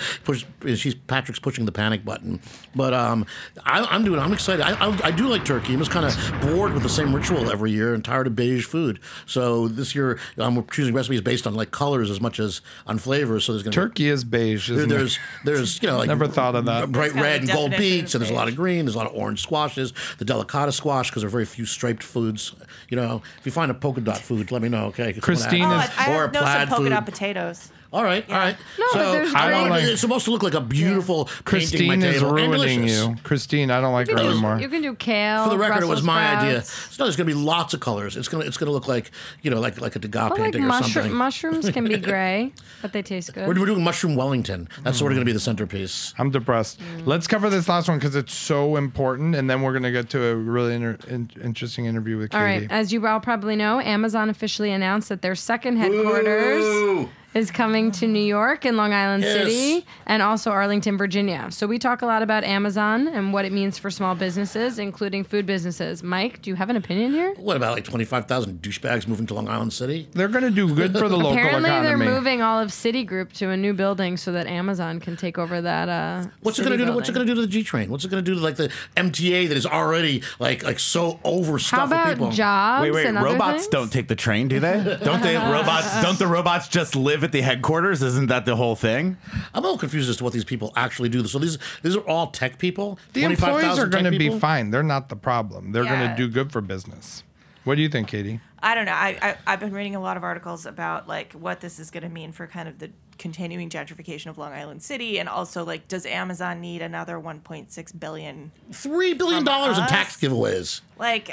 Patrick's pushing the panic button, but I'm excited. I do like turkey. I'm just kind of bored with the same ritual every year and tired of beige food. So this year we're choosing recipes based on like colors as much as on flavors. So there's going to Turkey is beige, isn't it? there's like Never thought of that. bright That's kind red of and gold definition beets, of and there's a lot of beige. green. There's a lot of orange squashes. The delicata squash because there are very few striped foods. If you find a polka dot food, let me know. Okay, 'Cause Christine someone Oh, asked. I Or know some plaid polka food. dot potatoes. All right, all right. No, but there's I don't like- It's supposed to look like a beautiful painting Christine my is table, and ruining delicious. you. Christine, I don't like her You anymore. can do kale. For the record, it was Brussels my idea. sprouts. No, there's going to be lots of colors. It's going to look like like a Degas But like painting or something. mushrooms can be gray, but they taste good. We're doing mushroom Wellington. That's sort of going to be the centerpiece. I'm depressed. Let's cover this last one because it's so important, and then we're going to get to a really interesting interview with Katie. All right. As you all probably know, Amazon officially announced that their second headquarters Ooh. is coming to New York and Long Island Yes. City and also Arlington, Virginia. So we talk a lot about Amazon and what it means for small businesses, including food businesses. Mike, do you have an opinion here? What about like 25,000 douchebags moving to Long Island City? They're going to do good for the local Apparently, economy. they're moving all of Citigroup to a new building so that Amazon can take over that. What's it going to do? What's it going to do to the G train? What's it going to do to like the MTA that is already like so overstuffed How with about people? jobs Wait, and other robots things? don't take the train, do they? Don't the robots just live at the headquarters? Isn't that the whole thing? I'm a little confused as to what these people actually do. So these are all tech people. The employees 25,000 are going to tech be people? fine. They're not the problem. They're going Yeah. to do good for business. What do you think, Katie? I don't know. I've been reading a lot of articles about like what this is going to mean for kind of the continuing gentrification of Long Island City, and also like, does Amazon need another 1.6 billion? $3 billion in tax giveaways. Like,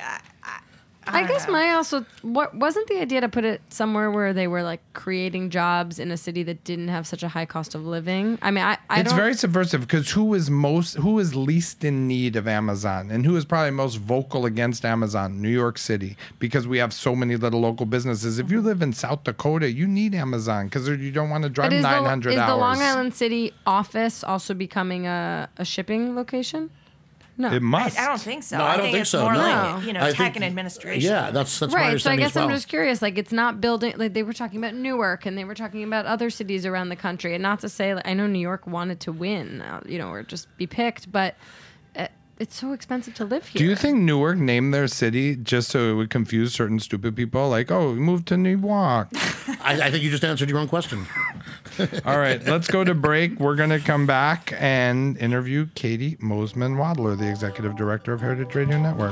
I guess what wasn't the idea to put it somewhere where they were like creating jobs in a city that didn't have such a high cost of living? I mean, It's very subversive because who is least in need of Amazon and who is probably most vocal against Amazon? New York City, because we have so many little local businesses. If you live in South Dakota, you need Amazon because you don't want to drive But 900 is hours. the Long Island City office also becoming a shipping location? No. It must. I don't think so. No, I don't think it's so, more no. like I tech think- and administration. Yeah, that's my Right, so I understanding guess as well. I'm just curious. Like, it's not building. Like, they were talking about Newark, and they were talking about other cities around the country. And not to say, like, I know New York wanted to win, or just be picked, but it's so expensive to live here. Do you think Newark named their city just so it would confuse certain stupid people? Like, oh, we moved to Newark. I think you just answered your own question. All right, let's go to break. We're going to come back and interview Katie Mosman Wadler, the executive director of Heritage Radio Network.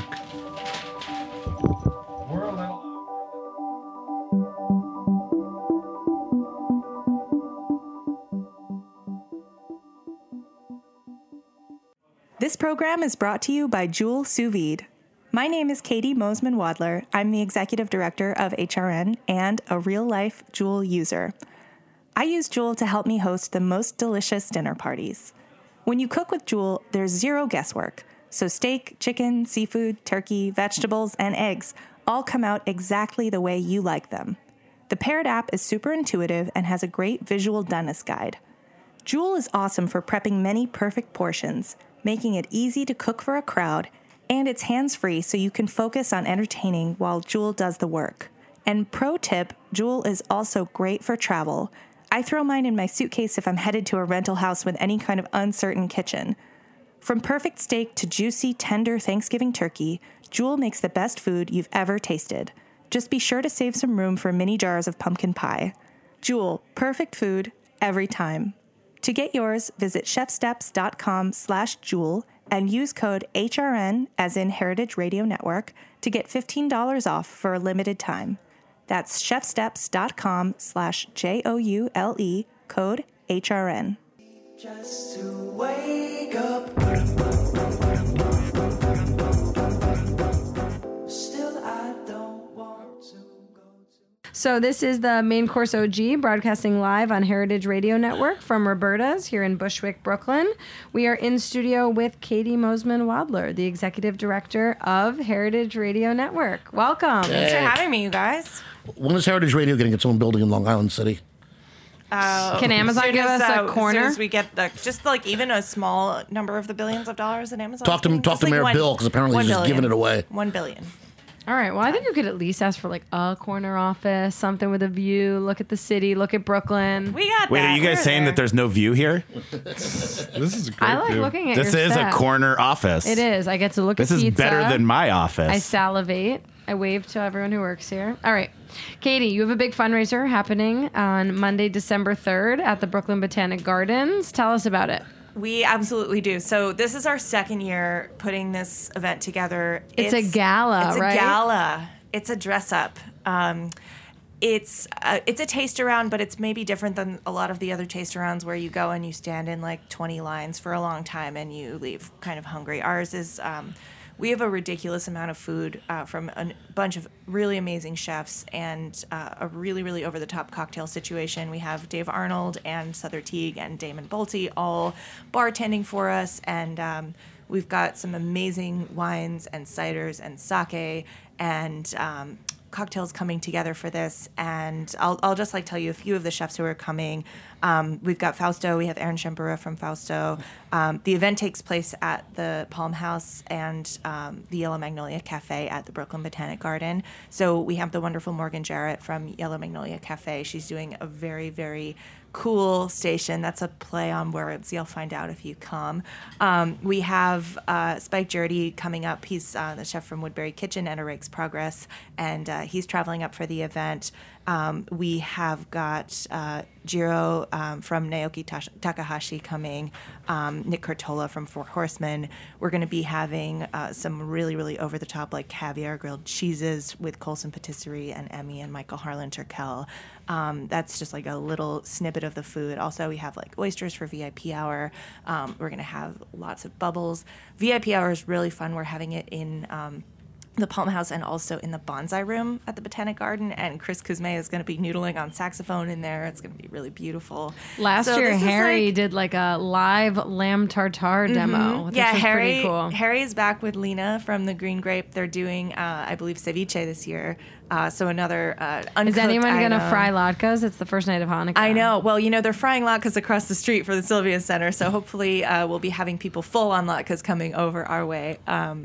This program is brought to you by Joule Sous Vide. My name is Katie Mosman Wadler. I'm the executive director of HRN and a real-life Joule user. I use Joule to help me host the most delicious dinner parties. When you cook with Joule, there's zero guesswork. So steak, chicken, seafood, turkey, vegetables, and eggs all come out exactly the way you like them. The Paired app is super intuitive and has a great visual doneness guide. Joule is awesome for prepping many perfect portions, making it easy to cook for a crowd, and it's hands-free so you can focus on entertaining while Joule does the work. And pro tip, Joule is also great for travel. I throw mine in my suitcase if I'm headed to a rental house with any kind of uncertain kitchen. From perfect steak to juicy, tender Thanksgiving turkey, Joule makes the best food you've ever tasted. Just be sure to save some room for mini jars of pumpkin pie. Joule, perfect food every time. To get yours, visit chefsteps.com/Joule and use code HRN, as in Heritage Radio Network, to get $15 off for a limited time. That's chefsteps.com/JOULE, code HRN. Just to wake up. Still, I don't want to go to. So this is the Main Course OG, broadcasting live on Heritage Radio Network from Roberta's here in Bushwick, Brooklyn. We are in studio with Katie Mosman-Wadler, the executive director of Heritage Radio Network. Welcome. Thanks for having me, you guys. When is Heritage Radio getting its own building in Long Island City? Can Amazon give us a corner? As soon as we get just like even a small number of the billions of dollars that Amazon. Talk to Mayor Bill, because apparently he's just giving it away. 1 billion. All right. Well, I think you could at least ask for like a corner office, something with a view. Look at the city. Look at Brooklyn. We got Wait, that. are you guys saying that there's no view here? This is a great I like view. looking at This your is set. a corner office. It is. I get to look This at is pizza. better than my office. I salivate. I wave to everyone who works here. All right. Katie, you have a big fundraiser happening on Monday, December 3rd at the Brooklyn Botanic Gardens. Tell us about it. We absolutely do. So this is our second year putting this event together. It's a gala, it's right? It's a gala. It's a dress up. It's a taste around, but it's maybe different than a lot of the other taste arounds where you go and you stand in like 20 lines for a long time and you leave kind of hungry. Ours is we have a ridiculous amount of food from a bunch of really amazing chefs and a really, really over-the-top cocktail situation. We have Dave Arnold and Souther Teague and Damon Bolte all bartending for us, and we've got some amazing wines and ciders and sake and cocktails coming together for this. And I'll just like tell you a few of the chefs who are coming. We've got Fausto. We have Aaron Shembura from Fausto. The event takes place at the Palm House and the Yellow Magnolia Cafe at the Brooklyn Botanic Garden. So we have the wonderful Morgan Jarrett from Yellow Magnolia Cafe. She's doing a very, very cool station. That's a play on words. You'll find out if you come. We have Spike Jurdy coming up. He's the chef from Woodbury Kitchen and Arake's Progress, and he's traveling up for the event. We have got Jiro from Naoki Takahashi coming, Nick Curtola from Four Horsemen. We're going to be having some really, really over-the-top like caviar grilled cheeses with Colson Patisserie and Emmy and Michael Harlan Turkel. That's just like a little snippet of the food. Also, we have like oysters for VIP hour. We're going to have lots of bubbles. VIP hour is really fun. We're having it in the Palm House and also in the Bonsai Room at the Botanic Garden. And Chris Kuzme is going to be noodling on saxophone in there. It's going to be really beautiful. Last year, Harry did like a live lamb tartare demo. Which was pretty cool. Harry's back with Lena from the Green Grape. They're doing, I believe, ceviche this year. So another uncooked Is anyone going to item. fry latkes? It's the first night of Hanukkah. I know. Well, they're frying latkes across the street for the Sylvia Center. So hopefully we'll be having people full on latkes coming over our way.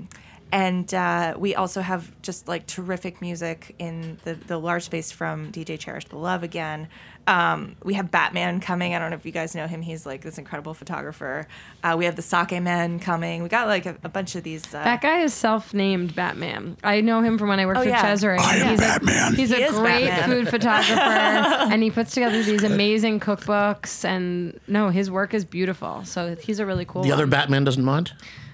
And we also have just like terrific music in the large space from DJ Cherish the Love again. We have Batman coming. I don't know if you guys know him. He's like this incredible photographer. We have the Sake Men coming. We got like a bunch of these. That guy is self-named Batman. I know him from when I worked for Cesare. Batman. He's He a is great Batman. food photographer, and he puts together these amazing cookbooks. And no, his work is beautiful. So he's a really cool. The other one. Batman doesn't mind?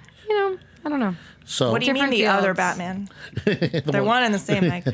I don't know. So What do you mean Different the other fields. Batman? They're one and the same, Mike.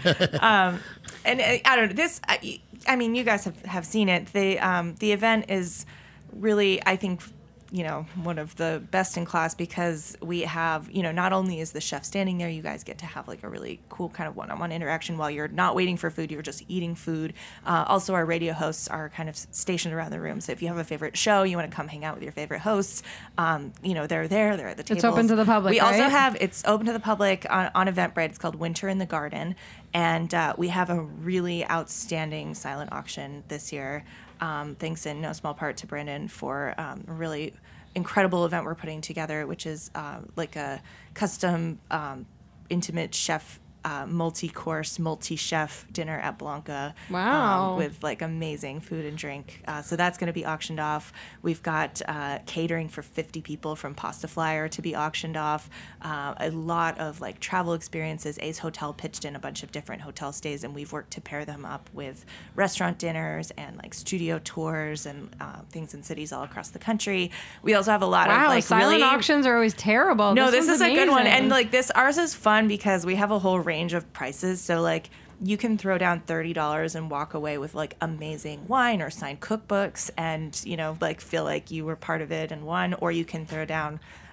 And I don't know this. I mean, you guys have seen it. The event is really, I think, one of the best in class because we have, not only is the chef standing there, you guys get to have like a really cool kind of one-on-one interaction while you're not waiting for food, you're just eating food. Also, our radio hosts are kind of stationed around the room. So if you have a favorite show, you want to come hang out with your favorite hosts, they're there, they're at the tables. It's open to the public, We also right? have, it's open to the public on Eventbrite. It's called Winter in the Garden. And we have a really outstanding silent auction this year. Thanks in no small part to Brandon for a really incredible event we're putting together, which is like a custom intimate chef multi-course, multi-chef dinner at Blanca. Wow. With like amazing food and drink. So that's going to be auctioned off. We've got catering for 50 people from Pasta Flyer to be auctioned off. A lot of like travel experiences. Ace Hotel pitched in a bunch of different hotel stays, and we've worked to pair them up with restaurant dinners and like studio tours and things in cities all across the country. We also have a lot of like silent really auctions are always terrible. no, this one's is a good one. amazing. And like ours is fun because we have a whole range of prices. So like you can throw down $30 and walk away with like amazing wine or signed cookbooks and, like feel like you were part of it and won, or you can throw down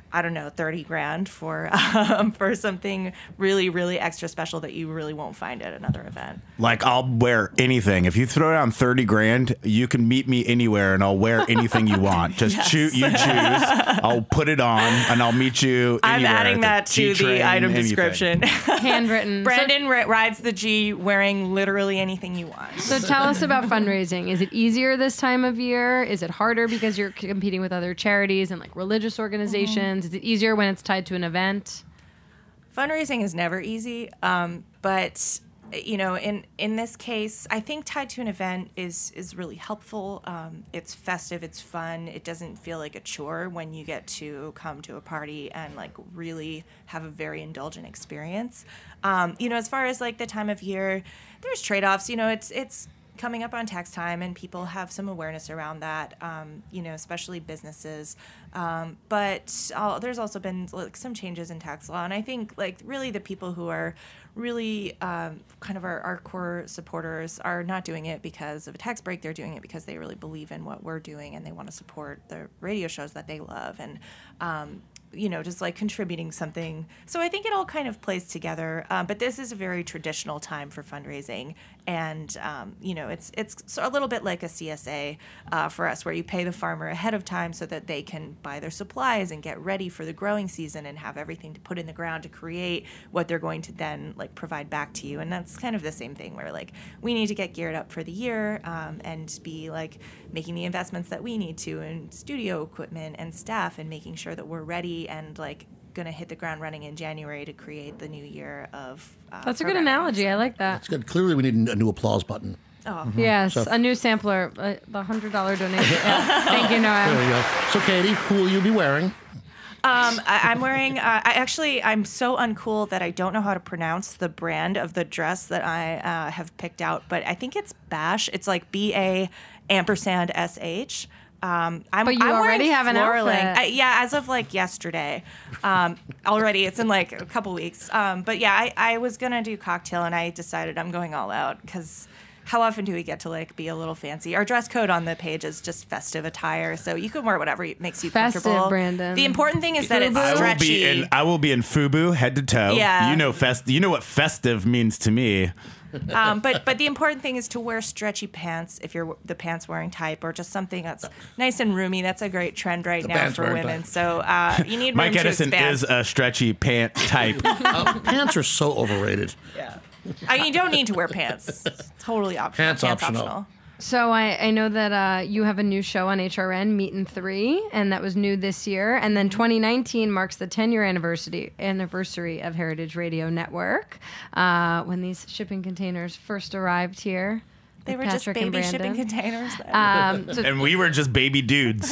I don't know, 30 grand for something really, really extra special that you really won't find at another event. Like, I'll wear anything. If you throw down 30 grand, you can meet me anywhere and I'll wear anything you want. Just you choose. I'll put it on and I'll meet you anywhere. I'm adding that to G-train, the item anything. description. Handwritten. Brandon rides the G wearing literally anything you want. So tell us about fundraising. Is it easier this time of year? Is it harder because you're competing with other charities and like religious organizations? Is it easier when it's tied to an event? Fundraising is never easy, but you know, in this case, I think tied to an event is really helpful. It's festive, it's fun. It doesn't feel like a chore when you get to come to a party and like really have a very indulgent experience. You know, as far as like the time of year, there's trade-offs. You know, it's coming up on tax time and people have some awareness around that, you know, especially businesses. But there's also been like some changes in tax law. And I think like really the people who are really kind of our core supporters are not doing it because of a tax break. They're doing it because they really believe in what we're doing and they want to support the radio shows that they love. And, you know, just like contributing something. So I think it all kind of plays together. But this is a very traditional time for fundraising. And, you know, it's a little bit like a CSA for us, where you pay the farmer ahead of time so that they can buy their supplies and get ready for the growing season and have everything to put in the ground to create what they're going to then like provide back to you. And that's kind of the same thing where like we need to get geared up for the year and be like making the investments that we need to in studio equipment and staff and making sure that we're ready and like going to hit the ground running in January to create the new year of That's a good analogy. I like that. That's good. Clearly, we need a new applause button. Oh. Yes, a new sampler, the $100 donation. Yeah. Thank you, Noam. There you go. So, Katie, who will you be wearing? I'm wearing, I'm so uncool that I don't know how to pronounce the brand of the dress that I have picked out, but I think it's Bash. It's like BA ampersand SH. But you already have an outfit. Yeah, as of like yesterday. Already, it's in like a couple weeks. But yeah, I was going to do cocktail and I decided I'm going all out because how often do we get to like be a little fancy? Our dress code on the page is just festive attire, so you can wear whatever makes you Festive, comfortable. Brandon. The important thing is that it's stretchy. I will be in FUBU head to toe. Yeah. You know what festive means to me. But the important thing is to wear stretchy pants if you're the pants wearing type, or just something that's nice and roomy. That's a great trend right now for women. So you need room Mike to Edison expand. is a stretchy pant type. Pants are so overrated. Yeah. I mean, you don't need to wear pants. It's totally optional. Pants optional. So I know that you have a new show on HRN, Meat and 3, and that was new this year. And then 2019 marks the 10-year anniversary of Heritage Radio Network, when these shipping containers first arrived here. They were Patrick just and baby Brandon. shipping containers then. So And we were just baby dudes.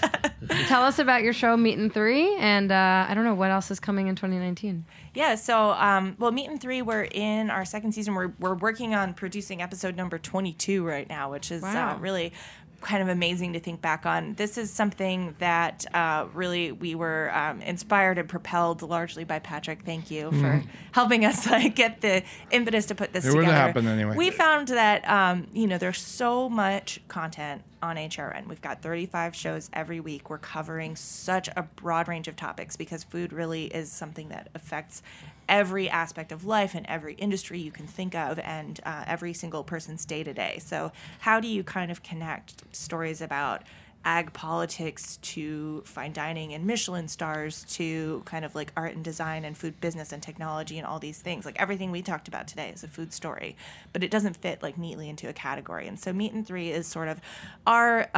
tell us about your show, Meat and 3, and I don't know what else is coming in 2019. Yeah, so, well, Meat and 3, we're in our second season. We're working on producing episode number 22 right now, which is really kind of amazing to think back on. This is something that really we were inspired and propelled largely by Patrick. Thank you for helping us get the impetus to put this together. It wouldn't happen anyway. We found that, there's so much content on HRN. We've got 35 shows every week. We're covering such a broad range of topics because food really is something that affects every aspect of life and every industry you can think of and every single person's day to day. So how do you kind of connect stories about ag politics to fine dining and Michelin stars to kind of like art and design and food business and technology and all these things? Like everything we talked about today is a food story, but it doesn't fit like neatly into a category. And so Meat and 3 is sort of our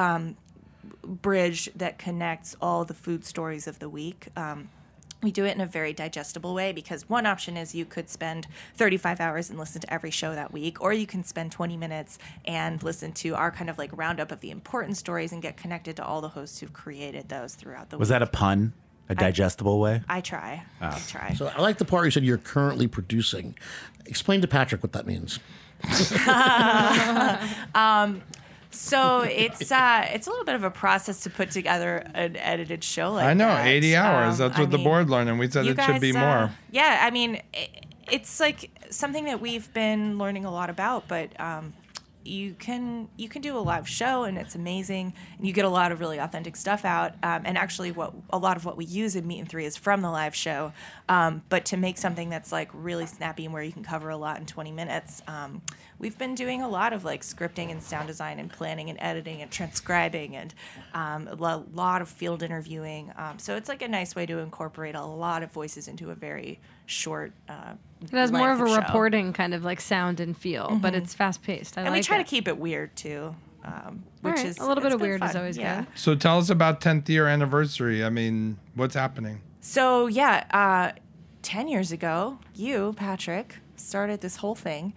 bridge that connects all the food stories of the week. We do it in a very digestible way because one option is you could spend 35 hours and listen to every show that week, or you can spend 20 minutes and listen to our kind of like roundup of the important stories and get connected to all the hosts who've created those throughout the week. Was that a pun? A digestible way? I try. I try. So I like the part you said you're currently producing. Explain to Patrick what that means. So it's a little bit of a process to put together an edited show like that. I know, 80 hours. That's what the mean, board learned, and we said you it should be guys, more. Yeah, I mean, it's like something that we've been learning a lot about, but you can do a live show, and it's amazing, and you get a lot of really authentic stuff out. And actually, a lot of what we use in Meat and Three is from the live show. But to make something that's like really snappy and where you can cover a lot in 20 minutes, we've been doing a lot of like scripting and sound design and planning and editing and transcribing and a lot of field interviewing. So it's like a nice way to incorporate a lot of voices into a very short. It has more of a show. reporting kind of like sound and feel, but it's fast paced. And we try to keep it weird too, which right. is a little bit it's of been weird fun. is always good. So tell us about 10th year anniversary. I mean, what's happening? So 10 years ago, you, Patrick, started this whole thing.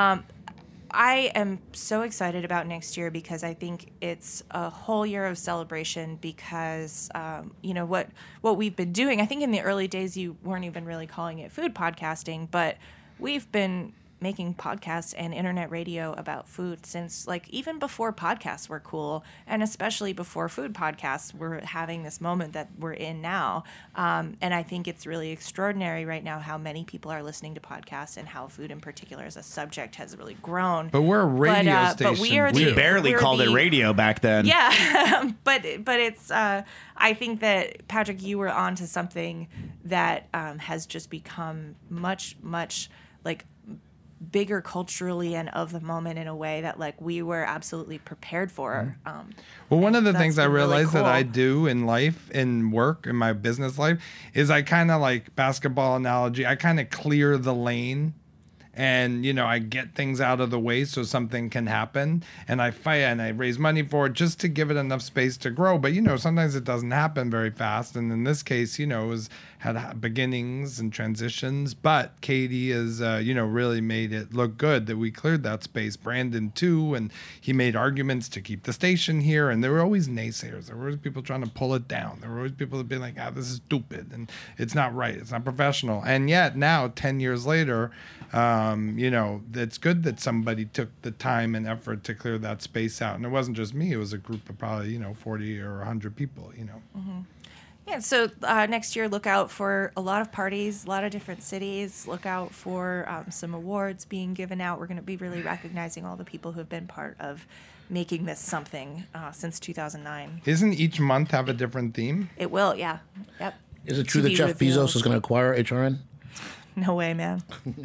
I am so excited about next year because I think it's a whole year of celebration because, what we've been doing, I think in the early days you weren't even really calling it food podcasting, but we've been making podcasts and internet radio about food since like even before podcasts were cool, and especially before food podcasts were having this moment that we're in now. And I think it's really extraordinary right now how many people are listening to podcasts and how food in particular as a subject has really grown. But we're a radio station. But we are We barely called it radio back then. Yeah, but it's. I think that Patrick, you were onto something that has just become much like bigger culturally and of the moment in a way that like we were absolutely prepared for. Well, one of the that's things I been really realized that I cool. do in life, in work, in my business life, is I kind of like basketball analogy. I kind of clear the lane. And, I get things out of the way so something can happen. And I fight and I raise money for it just to give it enough space to grow. But, sometimes it doesn't happen very fast. And in this case, it had beginnings and transitions. But Katie has, really made it look good that we cleared that space. Brandon, too. And he made arguments to keep the station here. And there were always naysayers. There were always people trying to pull it down. There were always people that being like, this is stupid. And it's not right. It's not professional. And yet now, 10 years later, it's good that somebody took the time and effort to clear that space out. And it wasn't just me. It was a group of probably, 40 or 100 people, Mm-hmm. Yeah, so next year, look out for a lot of parties, a lot of different cities. Look out for some awards being given out. We're going to be really recognizing all the people who have been part of making this something since 2009. Isn't each month have a different theme? It will, yeah. Yep. Is it true To that be Jeff revealed. Bezos is going to acquire HRN? No way, man.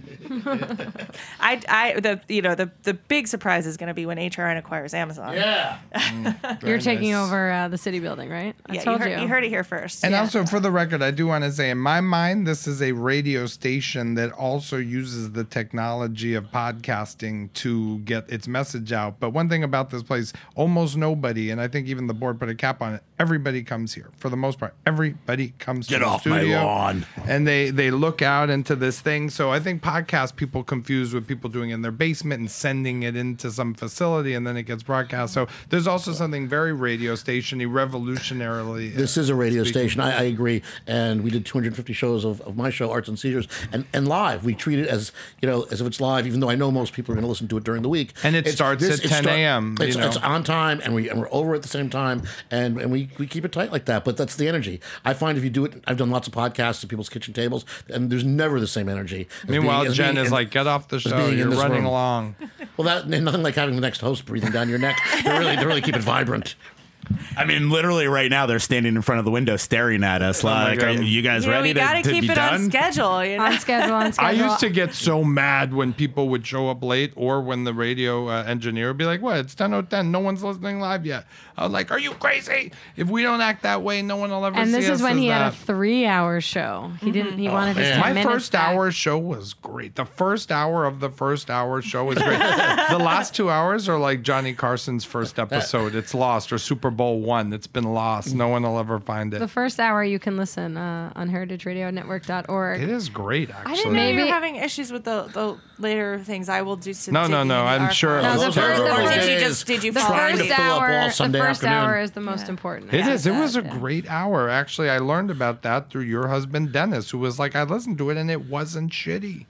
The big surprise is going to be when HRN acquires Amazon. Yeah. You're taking over the city building, right? I Yeah, told you heard it here first. And Yeah. also, for the record, I do want to say, in my mind, this is a radio station that also uses the technology of podcasting to get its message out. But one thing about this place, almost nobody, and I think even the board put a cap on it, everybody comes here. For the most part, everybody comes Get to the off my studio. lawn. And they look out into this thing. So I think podcast people confuse with people doing it in their basement and sending it into some facility, and then it gets broadcast. So there's also something very radio station-y, revolutionarily. This is a radio speaking. station. I agree. And we did 250 shows of my show, Arts and Seizures, and live. We treat it as as if it's live, even though I know most people are going to listen to it during the week. And it starts at 10 a.m., It's on time, and we're over at the same time, and we keep it tight like that. But that's the energy. I find if you do it, I've done lots of podcasts at people's kitchen tables, and there's never the same energy. as Meanwhile, being- as Jen being is in- like, get off the show. being in You're this running room. along. Well, that nothing like having the next host breathing down your neck. They really keep it vibrant. I mean, literally right now they're standing in front of the window staring at us like, God. are you guys ready we to, got to keep be it done? on schedule. On schedule. I used to get so mad when people would show up late, or when the radio engineer would be like, what, it's 10:10, no one's listening live yet. I was like, are you crazy? If we don't act that way, no one will ever And see this us is when as he had a that. 3-hour show. He didn't. He wanted his man. 10 My minutes first back. hour show was great. The first hour of the first hour show was great. The last 2 hours are like Johnny Carson's first episode. It's lost, or Super Bowl I. It's been lost. No one will ever find it. The first hour you can listen on heritageradionetwork.org. It is great, I didn't actually. know Maybe- you were having issues with the later things. I will do some. No, digging in the I'm sure it No, was the first- terrible. the Or first- did you The fall Trying to first asleep? fill up all hour, the Sunday first afternoon. hour is the most important. It is. It was a Yeah. great hour. Actually, I learned about that through your husband, Dennis, who was like, I listened to it and it wasn't shitty.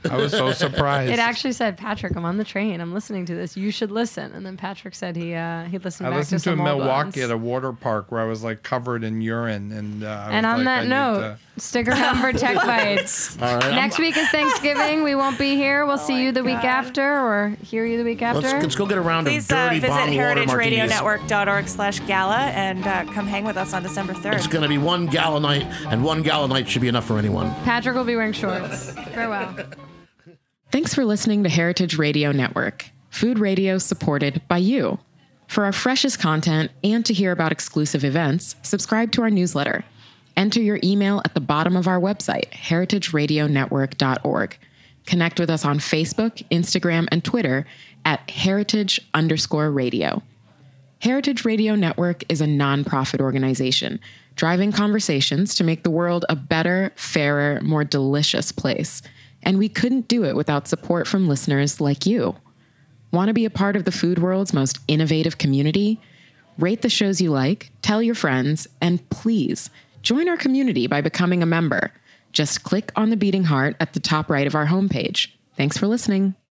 I was so surprised. It actually said, Patrick, I'm on the train. I'm listening to this. You should listen. And then Patrick said he listened I back listened to some in old Milwaukee ones. at a water park where I was like covered in urine. And And on that note, stick around for Tech Bites. All right, Next week is Thanksgiving. We won't be here. We'll see you the week after or hear you the week after. let's go get a round Please of dirty visit bottled water martinis. heritageradionetwork.org/gala and come hang with us on December 3rd. It's going to be one gala night, and one gala night should be enough for anyone. Patrick will be wearing shorts. Farewell. Thanks for listening to Heritage Radio Network, food radio supported by you. For our freshest content and to hear about exclusive events, subscribe to our newsletter. Enter your email at the bottom of our website, heritageradionetwork.org. Connect with us on Facebook, Instagram, and Twitter at heritage_radio. Heritage Radio Network is a nonprofit organization driving conversations to make the world a better, fairer, more delicious place. And we couldn't do it without support from listeners like you. Want to be a part of the food world's most innovative community? Rate the shows you like, tell your friends, and please join our community by becoming a member. Just click on the beating heart at the top right of our homepage. Thanks for listening.